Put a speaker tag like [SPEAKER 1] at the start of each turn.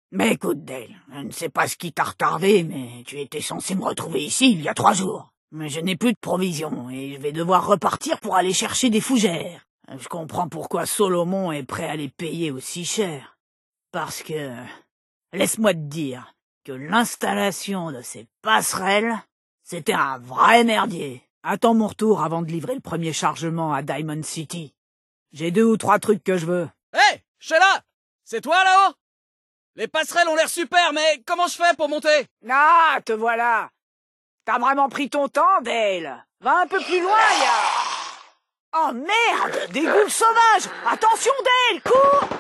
[SPEAKER 1] Mais écoute, Dale, je ne sais pas ce qui t'a retardé, mais tu étais censé me retrouver ici il y a 3 jours. Mais je n'ai plus de provisions et je vais devoir repartir pour aller chercher des fougères. Je comprends pourquoi Solomon est prêt à les payer aussi cher. Parce que, laisse-moi te dire que l'installation de ces passerelles, c'était un vrai merdier. Attends mon retour avant de livrer le premier chargement à Diamond City. J'ai 2 ou 3 trucs que je veux.
[SPEAKER 2] Hé, Sheila! C'est toi là-haut? Les passerelles ont l'air super, mais comment je fais pour monter?
[SPEAKER 1] Ah, te voilà. T'as vraiment pris ton temps, Dale. Va un peu plus loin, Oh merde! Des ghouls sauvages! Attention, Dale! Cours!